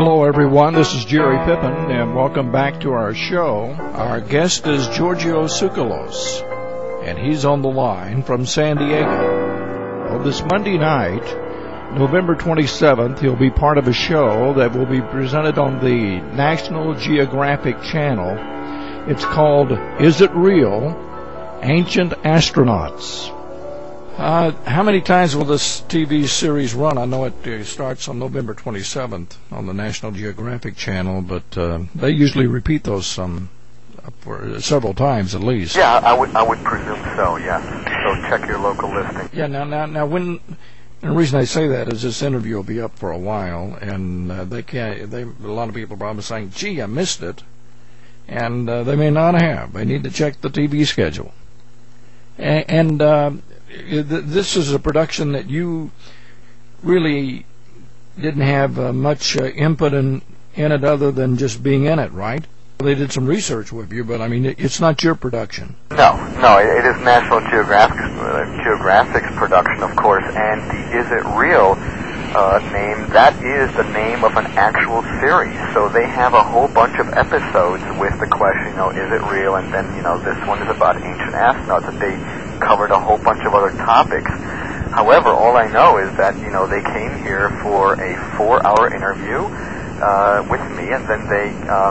Hello, everyone. This is Jerry Pippin, and welcome back to our show. Our guest is Giorgio Tsoukalos, and he's on the line from San Diego. Well, this Monday night, November 27th, he'll be part of a show that will be presented on the National Geographic Channel. It's called Is It Real? Ancient Astronauts. How many times will this TV series run? I know it starts on November 27th on the National Geographic Channel, but they usually repeat those for several times at least. Yeah, I would presume so. Yeah. So check your local listing. Yeah. Now, when the reason I say that is this interview will be up for a while, and a lot of people are probably saying, "Gee, I missed it," and they may not have. They need to check the TV schedule, and this is a production that you really didn't have much input in it other than just being in it, right? They did some research with you, but I mean, it's not your production. No, it is National Geographic's production, of course, and the Is It Real name, that is the name of an actual series. So they have a whole bunch of episodes with the question, is it real? And then, this one is about ancient astronauts, and they covered a whole bunch of other topics. However, all I know is that, they came here for a 4-hour interview with me, and then they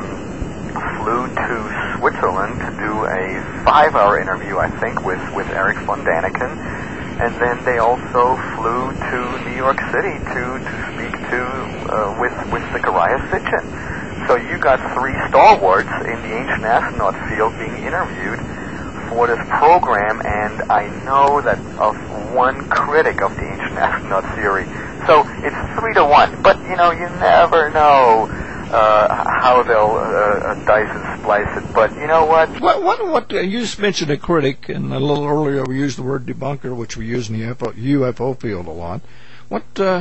flew to Switzerland to do a 5-hour interview, I think, with Eric von Daniken. And then they also flew to New York City to speak with Zecharia Sitchin. So you got 3 stalwarts in the ancient astronaut field being interviewed for this program, and I know that of one critic of the ancient astronaut theory. So it's 3-1, but you never know how they'll dice and splice it. But you know what? What you just mentioned a critic, and a little earlier we used the word debunker, which we use in the UFO field a lot. What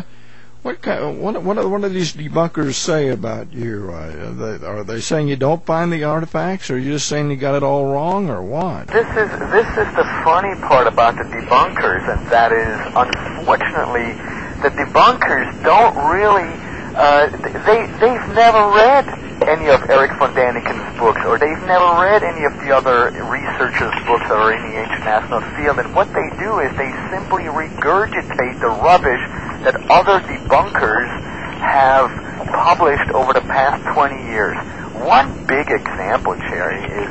do these debunkers say about you? Are they saying you don't find the artifacts, or are you just saying you got it all wrong, or what? This is the funny part about the debunkers, and that is, unfortunately, the debunkers don't really. They've never read any of Eric von Daniken's books, or they've never read any of the other researchers' books that are in the ancient astronaut field, and what they do is they simply regurgitate the rubbish that other debunkers have published over the past 20 years. One big example, Jerry, is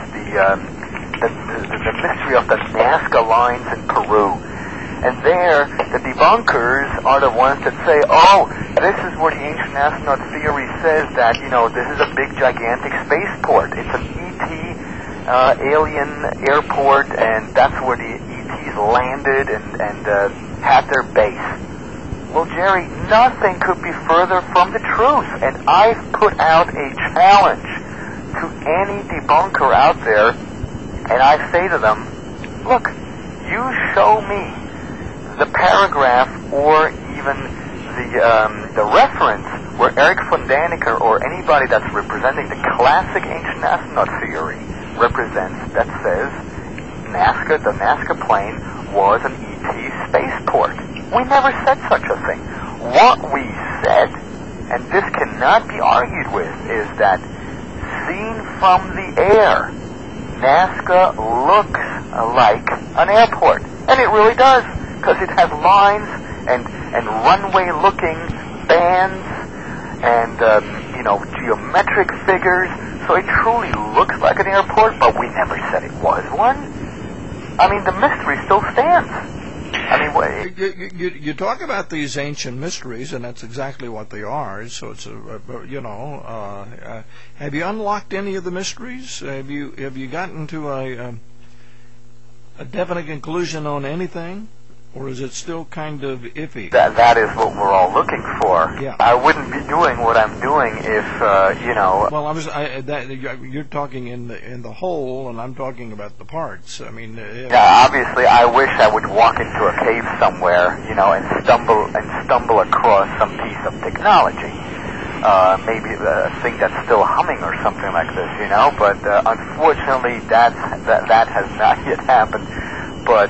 the mystery of the Nazca lines in Peru. And there, the debunkers are the ones that say, this is where the ancient astronaut theory says that, this is a big, gigantic spaceport. It's an ET alien airport, and that's where the ETs landed and had their base. Well, Jerry, nothing could be further from the truth. And I've put out a challenge to any debunker out there, and I say to them, look, you show me the paragraph or even the reference where Eric von Daniken or anybody that's representing the classic ancient astronaut theory represents that says the Nazca plane was an ET spaceport. We never said such a thing. What we said, and this cannot be argued with, is that seen from the air, Nazca looks like an airport. And it really does, because it has lines and runway-looking bands and, geometric figures. So it truly looks like an airport, but we never said it was one. I mean, the mystery still stands. I mean, you talk about these ancient mysteries, and that's exactly what they are. So it's have you unlocked any of the mysteries? Have you gotten to a definite conclusion on anything? Or is it still kind of iffy? That is what we're all looking for. Yeah. I wouldn't be doing what I'm doing if, Well, you're talking in the whole, and I'm talking about the parts. I mean, obviously, I wish I would walk into a cave somewhere, and stumble across some piece of technology. Maybe a thing that's still humming or something like this, But unfortunately, that has not yet happened. But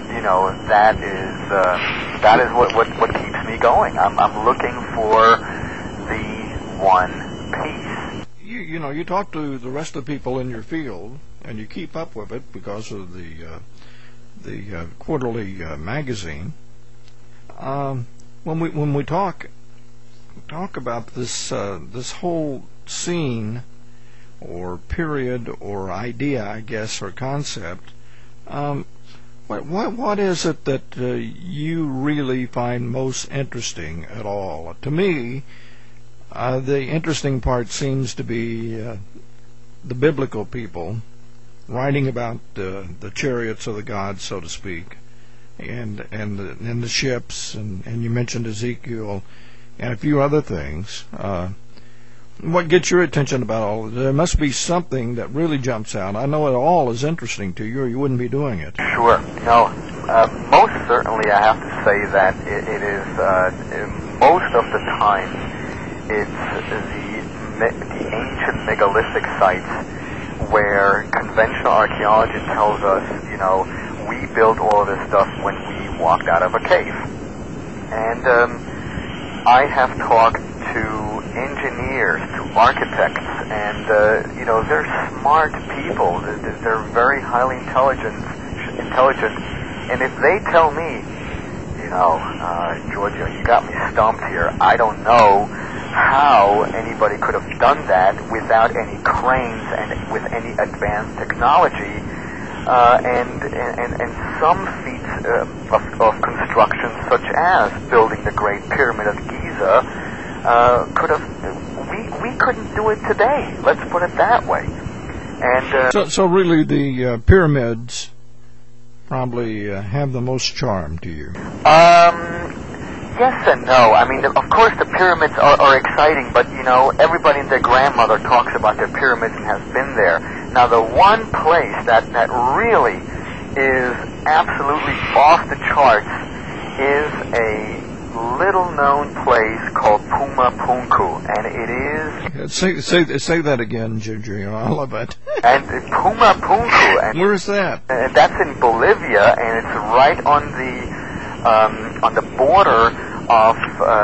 that is what keeps me going. I'm looking for the one piece. you talk to the rest of the people in your field, and you keep up with it because of the quarterly magazine. When we talk about this whole scene or period or idea, I guess, or concept, what is it that you really find most interesting at all? To me, the interesting part seems to be the biblical people writing about the chariots of the gods, so to speak, and the ships, and you mentioned Ezekiel and a few other things. What gets your attention about all of it? There must be something that really jumps out. I know it all is interesting to you, or you wouldn't be doing it. Sure. No, most certainly I have to say that it is, most of the time, it's the ancient megalithic sites where conventional archaeology tells us, we built all of this stuff when we walked out of a cave. And I have talked to engineers, to architects, and they're smart people. They're very highly intelligent, and if they tell me, Giorgio, you got me stumped here. I don't know how anybody could have done that without any cranes and with any advanced technology, and some feats of construction, such as building the Great Pyramid of Giza, we couldn't do it today. Let's put it that way. And so really, the pyramids probably have the most charm to you. Yes and no. I mean, of course, the pyramids are exciting, but everybody and their grandmother talks about their pyramids and has been there. Now, the one place that really is absolutely off the charts is a little-known place called Puma Punku, and it is... Say that again, Giorgio. I love it. And Puma Punku... And where is that? That's in Bolivia, and it's right on the border of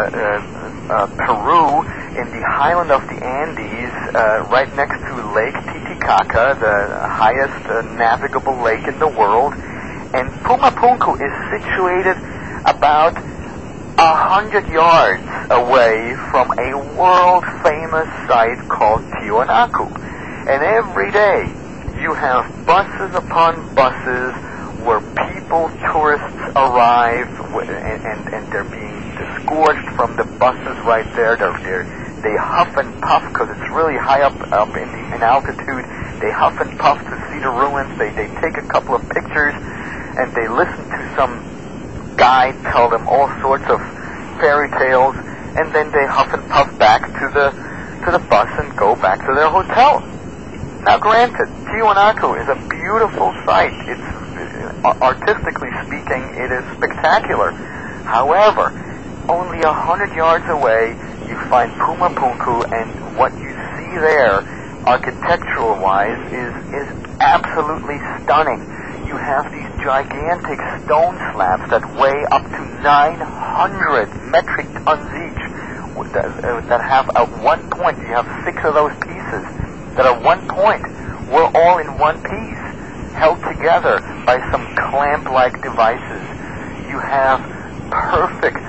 Peru, in the highland of the Andes, right next to Lake Titicaca, the highest navigable lake in the world. And Puma Punku is situated about 100 yards away from a world-famous site called Tiwanaku. And every day you have buses upon buses where people, tourists arrive, and they're being disgorged from the buses right there. They huff and puff because it's really high up in altitude. They huff and puff to see the ruins. They take a couple of pictures, and they listen to some guide tell them all sorts of fairy tales, and then they huff and puff back to the bus and go back to their hotel. Now, granted, Tiwanaku is a beautiful site. It's artistically speaking, it is spectacular. However, only 100 yards away, you find Puma Punku, and what you see there, architectural-wise, is absolutely stunning. You have these gigantic stone slabs that weigh up to 900 metric tons each, that have at one point, you have 6 of those pieces, that at one point were all in one piece, held together by some clamp-like devices. You have perfect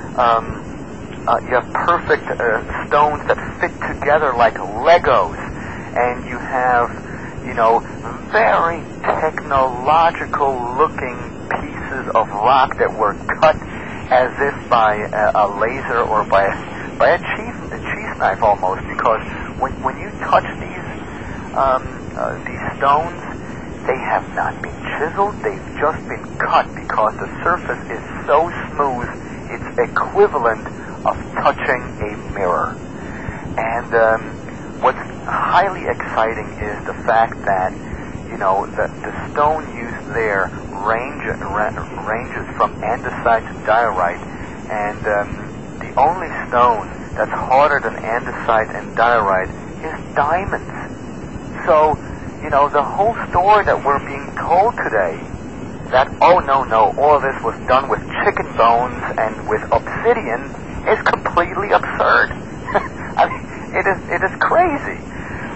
stones that fit together like Legos, and you have, very technological-looking pieces of rock that were cut as if by a laser or by a cheese knife almost, because when you touch these stones, they have not been chiseled, they've just been cut because the surface is so smooth, it's equivalent of touching a mirror. And what's highly exciting is the fact that, the stone used there ranges from andesite to diorite, and the only stone that's harder than andesite and diorite is diamonds. So, the whole story that we're being told today, that, oh, no, all of this was done with chicken bones and with obsidian, is completely absurd. I mean, it is crazy.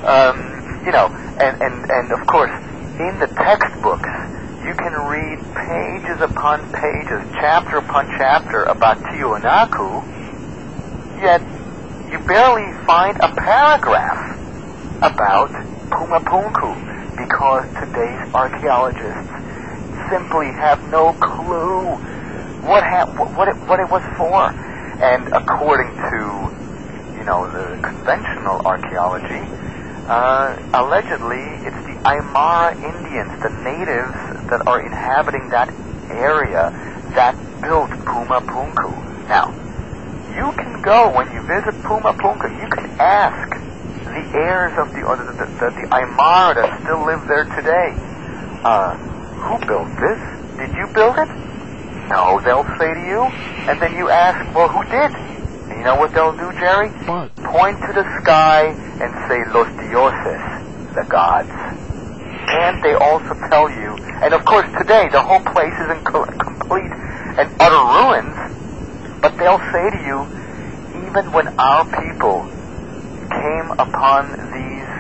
And of course, in the textbooks, you can read pages upon pages, chapter upon chapter about Tiwanaku, yet you barely find a paragraph about Pumapunku, because today's archaeologists simply have no clue what it was for. And according to, the conventional archaeology, allegedly it's the Aymara Indians, the natives that are inhabiting that area, that built Pumapunku. Now, you can go, when you visit Pumapunku, you can ask the heirs of the Aymara that still live there today, who built this? Did you build it? No, they'll say to you. And then you ask, well, who did? And you know what they'll do, Jerry? What? Point to the sky and say, Los Dioses, the gods. And they also tell you, and of course today the whole place is in complete and utter ruins, but they'll say to you, even when our people came upon these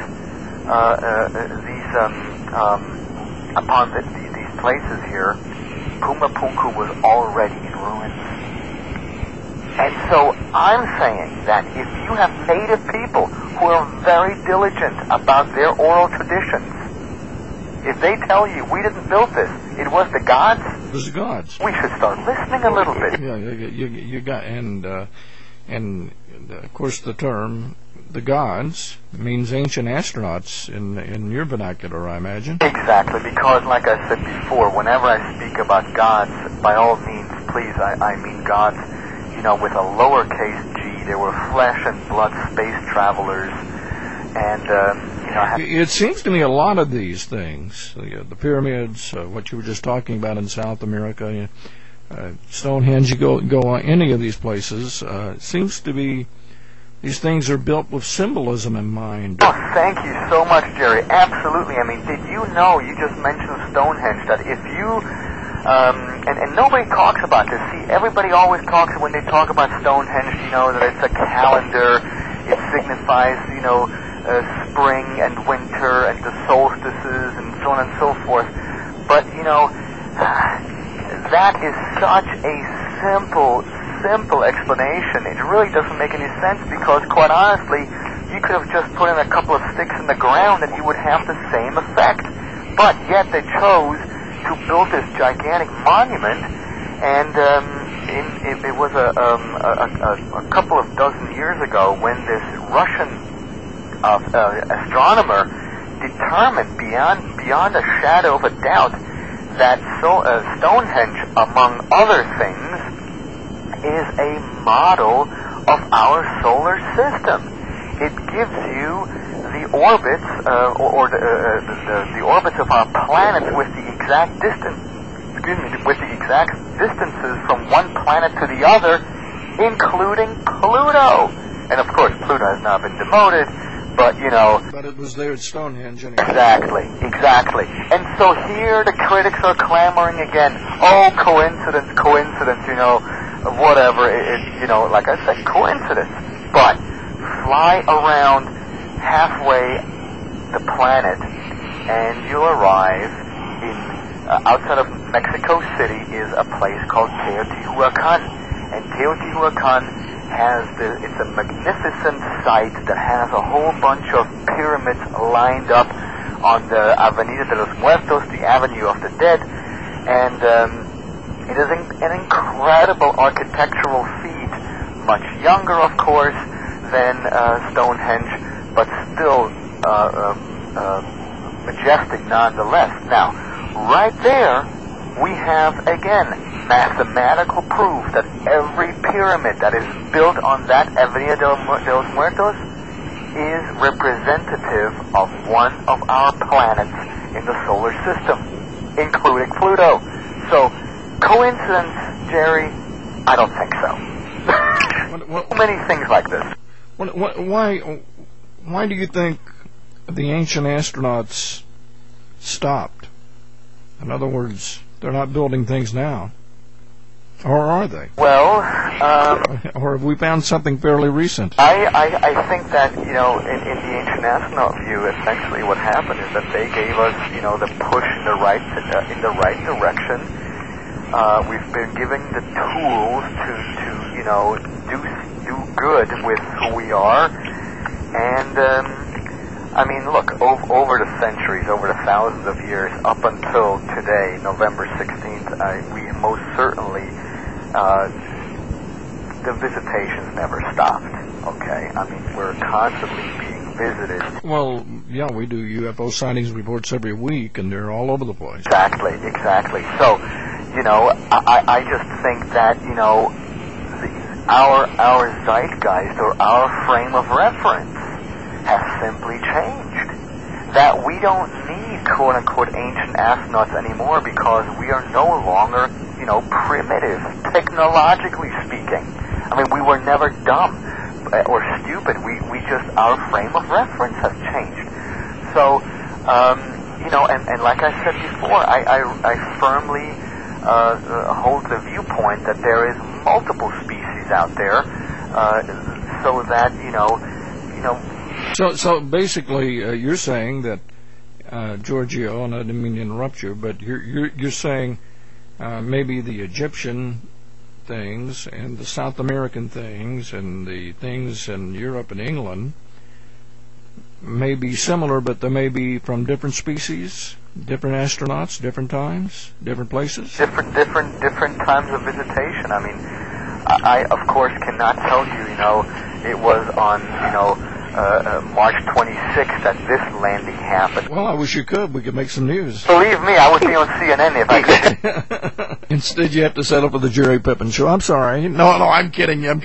places here, Pumapunku was already in ruins. And so I'm saying that if you have native people who are very diligent about their oral traditions, if they tell you, we didn't build this, it was the gods, It was the gods. we should start listening a little bit. Yeah, you got, and of course the term the gods means ancient astronauts in your vernacular, I imagine. Exactly, because like I said before, whenever I speak about gods, by all means, please, I mean gods, with a lowercase g. They were flesh and blood space travelers, and it seems to me a lot of these things, the pyramids, what you were just talking about in South America, Stonehenge, you go on any of these places, seems to be these things are built with symbolism in mind. Oh, thank you so much, Jerry. Absolutely. I mean, did you know, you just mentioned Stonehenge, that if you, and nobody talks about this. See, everybody always talks, when they talk about Stonehenge, that it's a calendar, it signifies, spring and winter and the solstices and so on and so forth. But, that is such a simple explanation. It really doesn't make any sense, because quite honestly, you could have just put in a couple of sticks in the ground and you would have the same effect. But yet they chose to build this gigantic monument, and it was a couple of dozen years ago when this Russian astronomer determined beyond a shadow of a doubt that Stonehenge, among other things, is a model of our solar system. It gives you the orbits, the orbits of our planets with the exact distances from one planet to the other, including Pluto. And of course, Pluto has now been demoted, but But it was there at Stonehenge anyway. Exactly. And so here the critics are clamoring again. Oh, coincidence, whatever. Like I said, coincidence. But fly around halfway the planet, and you'll arrive in outside of Mexico City is a place called Teotihuacan, and Teotihuacan it's a magnificent site that has a whole bunch of pyramids lined up on the Avenida de los Muertos, the Avenue of the Dead, and it is an incredible architectural feat, much younger, of course, than Stonehenge, but still majestic nonetheless. Now, right there, we have, again, mathematical proof that every pyramid that is built on that Avenida de los Muertos is representative of one of our planets in the solar system, including Pluto. So, coincidence, Jerry? I don't think so. Many things like this. Why do you think the ancient astronauts stopped? In other words, they're not building things now. Or are they? Well, or have we found something fairly recent? I think that, in the ancient astronaut view, essentially what happened is that they gave us, the push in the right direction. We've been given the tools to do good with who we are, and look, over the centuries, over the thousands of years, up until today, November 16th, we most certainly, the visitations never stopped, okay? We're constantly being visited. Well, yeah, we do UFO sightings reports every week, and they're all over the place. Exactly. So, I just think that, our zeitgeist, or our frame of reference, has simply changed. That we don't need quote-unquote ancient astronauts anymore because we are no longer, primitive, technologically speaking. We were never dumb or stupid. We just, our frame of reference has changed. So, and like I said before, I firmly hold the viewpoint that there is multiple species out there, so that, So basically, you're saying that, Giorgio, and I didn't mean to interrupt you, but you're saying maybe the Egyptian things and the South American things and the things in Europe and England may be similar, but they may be from different species, different astronauts, different times, different places? Different times of visitation. I of course cannot tell you, it was on, March 26th that this landing happened. Well, I wish you could. We could make some news. Believe me, I would be on CNN if I could. Instead, you have to settle for the Jerry Pippin Show. I'm sorry. No, I'm kidding you.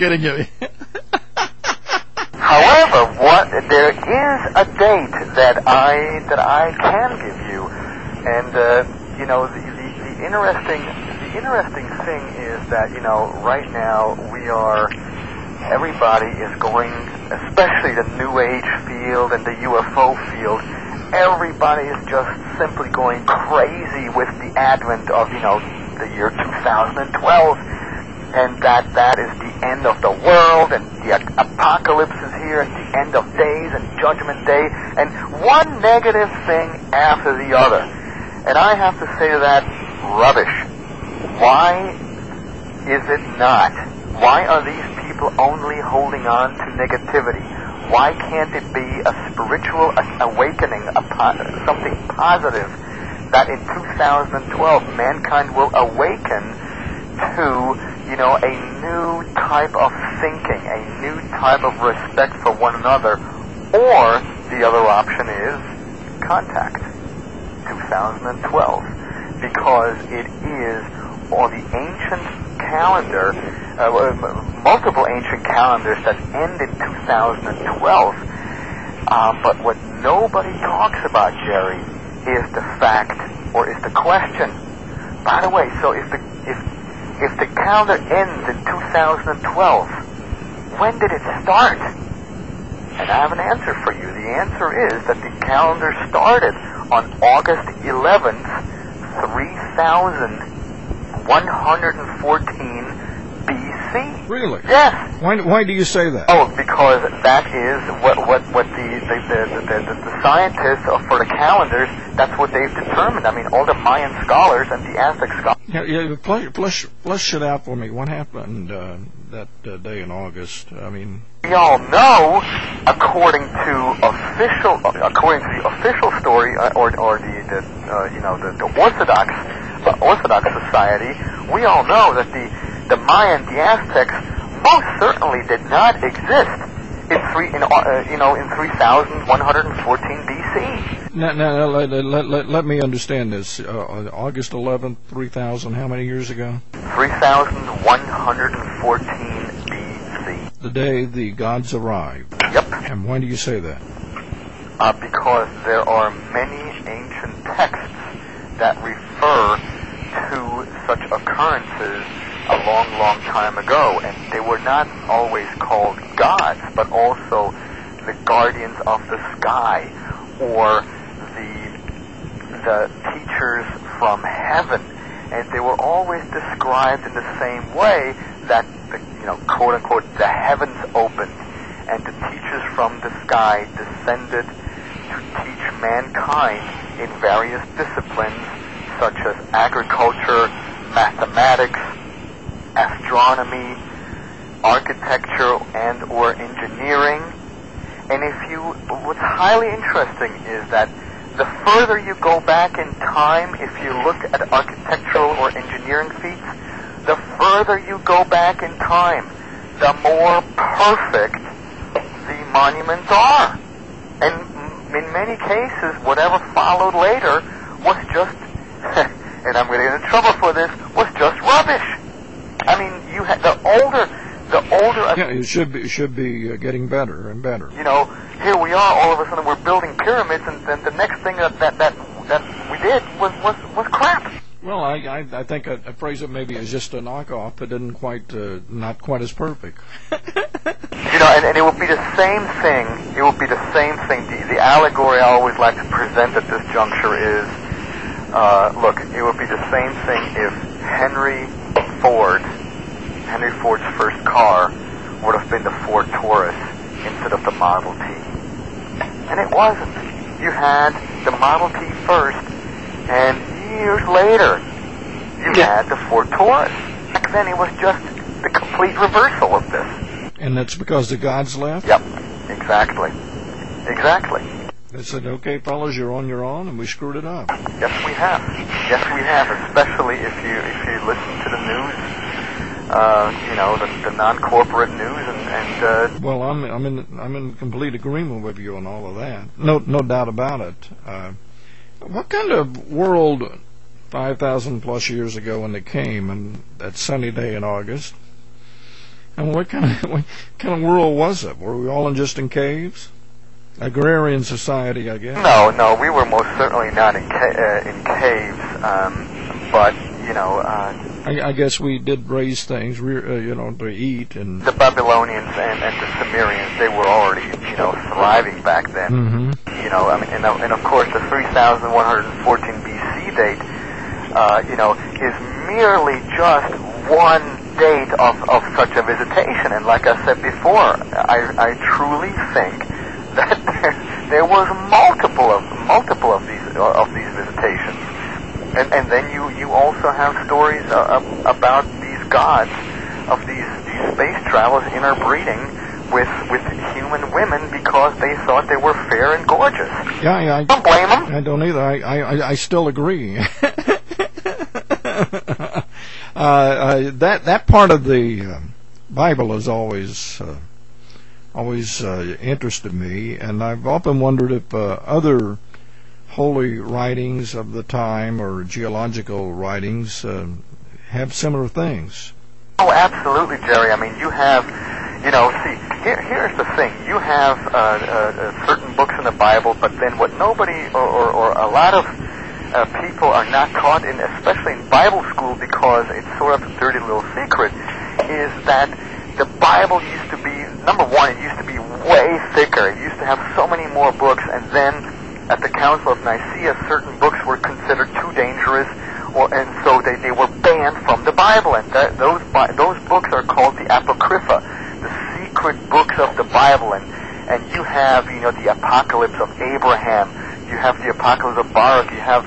However, there is a date that I can give you, and the interesting thing is that right now everybody is going, especially the New Age field and the UFO field, everybody is just simply going crazy with the advent of, the year 2012, and that is the end of the world, and the apocalypse is here, and the end of days, and Judgment Day, and one negative thing after the other. And I have to say to that, rubbish. Why is it not? Why are these people only holding on to negativity? Why can't it be a spiritual awakening, something positive, that in 2012 mankind will awaken to, a new type of thinking, a new type of respect for one another, or the other option is contact 2012, because it is, or the ancient calendar, multiple ancient calendars that end in 2012. But what nobody talks about, Jerry, is the fact, or is the question. By the way, so if the calendar ends in 2012, when did it start? And I have an answer for you. The answer is that the calendar started on August 11th, 3114 BC. Really? Yes. Why do you say that? Oh, because that is what the scientists for the calendars, that's what they've determined. All the Mayan scholars and the Aztec scholars. Yeah, flesh it out for me. What happened that day in August? We all know, according to the official story, or the Orthodox Society, we all know that the Mayan, the Aztecs, most certainly did not exist in 3114 BC. Now, let me understand this. August 11th, 3000. How many years ago? 3114 BC. The day the gods arrived. Yep. And why do you say that? Because there are many ancient texts that refer to such occurrences a long, long time ago, and they were not always called gods, but also the guardians of the sky, or the teachers from heaven. and they were always described in the same way, that the, quote unquote, the heavens opened, and the teachers from the sky descended to teach mankind in various disciplines such as agriculture, mathematics, astronomy, architecture, and or engineering. And what's highly interesting is that the further you go back in time, if you look at architectural or engineering feats, the further you go back in time, the more perfect the monuments are. And in many cases, whatever followed later was just, and I'm going to get in trouble for this, was just rubbish. I mean, you had the older. Yeah, it should be getting better and better. Here we are. All of a sudden, we're building pyramids, and then the next thing that we did was crap. Well, I think I phrase it maybe as just a knockoff, but didn't not quite as perfect. And it would be the same thing. It would be the same thing. The allegory I always like to present at this juncture is, look, it would be the same thing if Henry Ford's first car would have been the Ford Taurus instead of the Model T. And it wasn't. You had the Model T first, and years later, you had the Ford Taurus. Back then, it was just the complete reversal of this. And that's because the gods left? Yep, exactly. They said, okay, fellas, you're on your own, and we screwed it up. Yes, we have. Especially if you listen to the news. The non-corporate news and well, I'm in complete agreement with you on all of that. No doubt about it. What kind of world 5,000 plus years ago when they came, and that sunny day in August? And what kind of world was it? Were we all just in caves? Agrarian society, I guess. No, we were most certainly not in caves, but I guess we did raise things, to eat. And the Babylonians and the Sumerians, they were already, thriving back then. Mm-hmm. And of course the 3114 BC date, is merely just one date of such a visitation. And like I said before, I truly think that there was multiple of these visitations. And then you also have stories about these gods of these space travelers interbreeding with human women because they thought they were fair and gorgeous. Yeah, I don't blame them. I don't either. I still agree. That part of the Bible has always interested me, and I've often wondered if other holy writings of the time or geological writings have similar things. Oh, absolutely, Jerry. I mean, you have, here's the thing. You have certain books in the Bible, but then what nobody or a lot of people are not taught in, especially in Bible school, because it's sort of a dirty little secret, is that the Bible used to be, number one, it used to be way thicker. It used to have so many more books, and then at the Council of Nicaea, certain books were considered too dangerous, and so they were banned from the Bible. And those books are called the Apocrypha, the secret books of the Bible. And you have, the Apocalypse of Abraham, you have the Apocalypse of Baruch, you have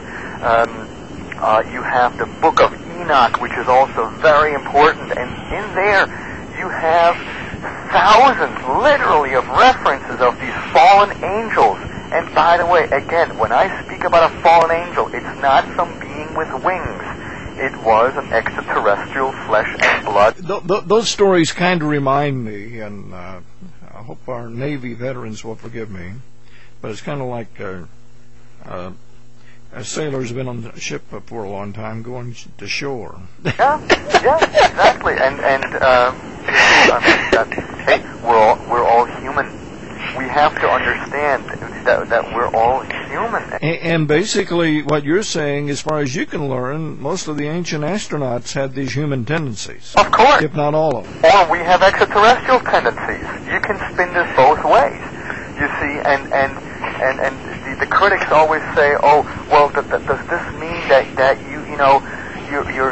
the Book of Enoch, which is also very important. And in there, you have thousands, literally, of references of these fallen angels. And by the way, again, when I speak about a fallen angel, it's not some being with wings. It was an extraterrestrial flesh and blood. Those stories kind of remind me, and I hope our Navy veterans will forgive me, but it's kind of like a sailor's been on the ship for a long time going to shore. Yeah, exactly. And hey, we're all human. We have to understand that we're all human. And basically, what you're saying, as far as you can learn, most of the ancient astronauts had these human tendencies. Of course. If not all of them. Or we have extraterrestrial tendencies. You can spin this both ways. You see, and the critics always say, oh, well, does this mean that you're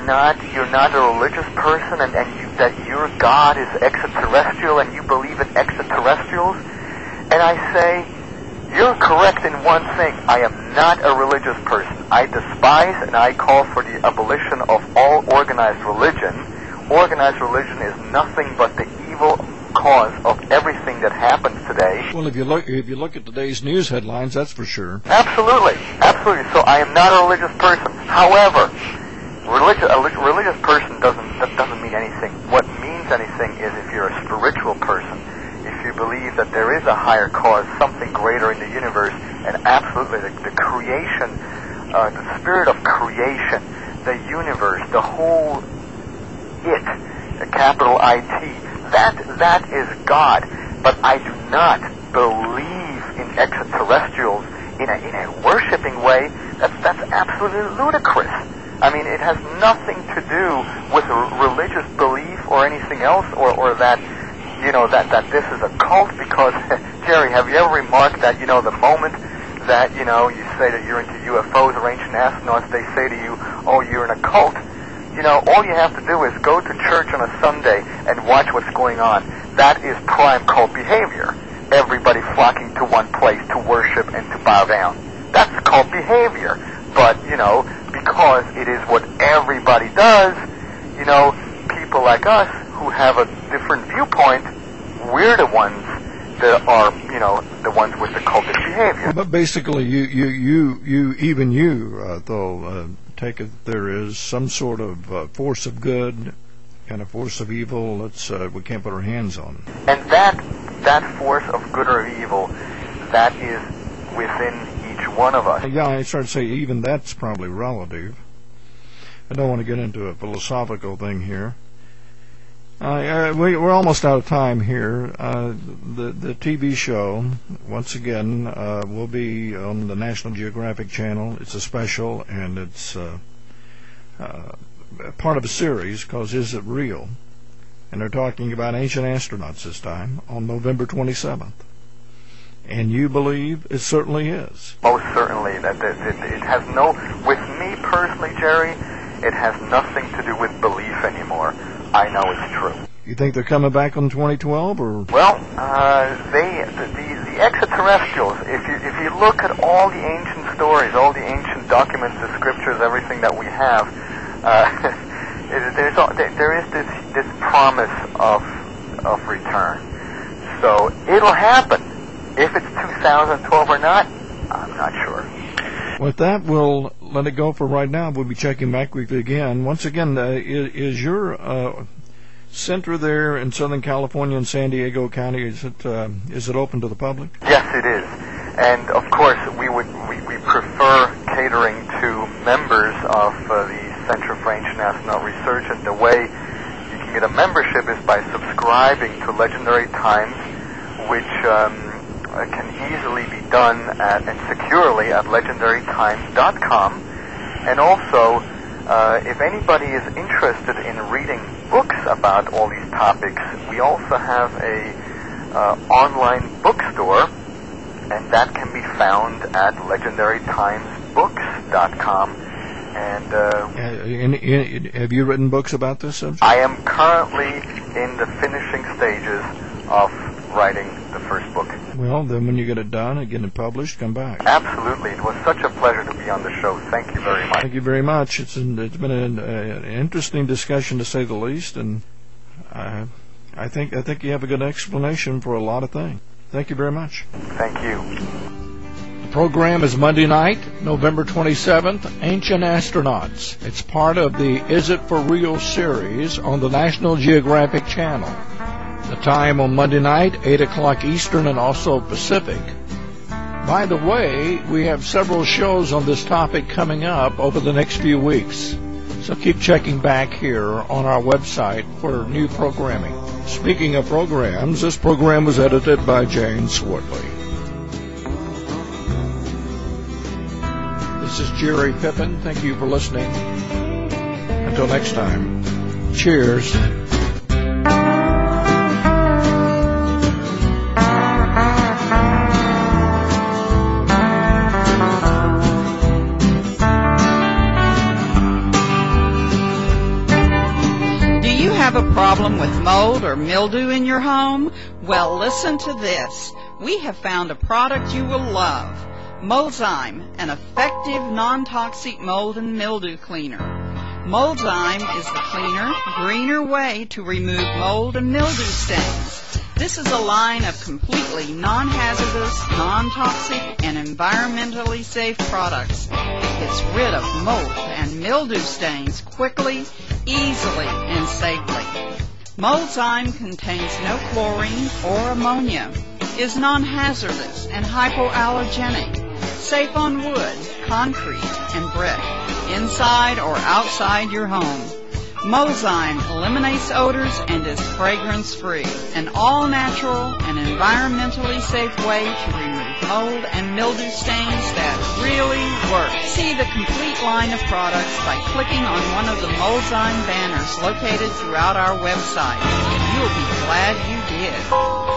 you're not a religious person and that your God is extraterrestrial and you believe in extraterrestrials? And I say, you're correct in one thing. I am not a religious person. I despise and I call for the abolition of all organized religion. Organized religion is nothing but the evil cause of everything that happens today. Well, if you look at today's news headlines, that's for sure. Absolutely. So I am not a religious person. However, a religious person doesn't mean anything. What means anything is if you're a spiritual person, if you believe that there is a higher cause, something greater in the universe, and absolutely the creation, the spirit of creation, the universe, the whole it, a capital IT, that is God. But I do not believe in extraterrestrials in a worshiping way. That's absolutely ludicrous. I mean, it has nothing to do with religious belief or anything else, or that, that this is a cult, because, Jerry, have you ever remarked that, the moment that, you say that you're into UFOs or ancient astronauts, they say to you, oh, you're in a cult. All you have to do is go to church on a Sunday and watch what's going on. That is prime cult behavior. Everybody flocking to one place to worship and to bow down. That's cult behavior. But, because it is what everybody does, people like us who have a different viewpoint, we're the ones that are, the ones with the cultish behavior. But basically, though, take it there is some sort of force of good and a force of evil we can't put our hands on. And that force of good or evil, that is within each one of us. Yeah, I started to say even that's probably relative. I don't want to get into a philosophical thing here. We're almost out of time here. The TV show, once again, will be on the National Geographic Channel. It's a special, and it's part of a series called Is It Real? And they're talking about ancient astronauts this time on November 27th. And you believe it certainly is. Most certainly. That it has with me personally, Jerry, it has nothing to do with belief anymore. I know it's true. You think they're coming back in 2012, or? Well, the extraterrestrials. If you look at all the ancient stories, all the ancient documents, the scriptures, everything that we have, there is this promise of return. So it'll happen. If it's 2012 or not, I'm not sure. With that, we'll let it go for right now. We'll be checking back with you again. Once again, is your center there in Southern California in San Diego County, is it open to the public? Yes, it is. And of course, we prefer catering to members of the Center for Ancient Astronaut Research, and the way you can get a membership is by subscribing to Legendary Times, which can easily be done and securely at legendarytimes.com. And also, if anybody is interested in reading books about all these topics, we also have a online bookstore, and that can be found at legendarytimesbooks.com. And have you written books about this subject? I am currently in the finishing stages of writing the first book. Well, then when you get it done and get it published, come back. Absolutely. It was such a pleasure to be on the show. Thank you very much. Thank you very much. It's been an interesting discussion, to say the least, and I think you have a good explanation for a lot of things. Thank you very much. Thank you. The program is Monday night, November 27th, Ancient Astronauts. It's part of the Is It For Real series on the National Geographic Channel. The time on Monday night, 8 o'clock Eastern and also Pacific. By the way, we have several shows on this topic coming up over the next few weeks. So keep checking back here on our website for new programming. Speaking of programs, this program was edited by Jane Swartley. This is Jerry Pippin. Thank you for listening. Until next time, cheers. problem with mold or mildew in your home? Well, listen to this. We have found a product you will love. Moldzyme, an effective non-toxic mold and mildew cleaner. Moldzyme is the cleaner, greener way to remove mold and mildew stains. This is a line of completely non-hazardous, non-toxic, and environmentally safe products. It gets rid of mold and mildew stains quickly, easily, and safely. Moldzyme contains no chlorine or ammonia, is non-hazardous and hypoallergenic, safe on wood, concrete, and brick, inside or outside your home. Moldzyme eliminates odors and is fragrance-free, an all-natural and environmentally safe way to remove mold and mildew stains that really work. See the complete line of products by clicking on one of the Moldzyme banners located throughout our website. You'll be glad you did.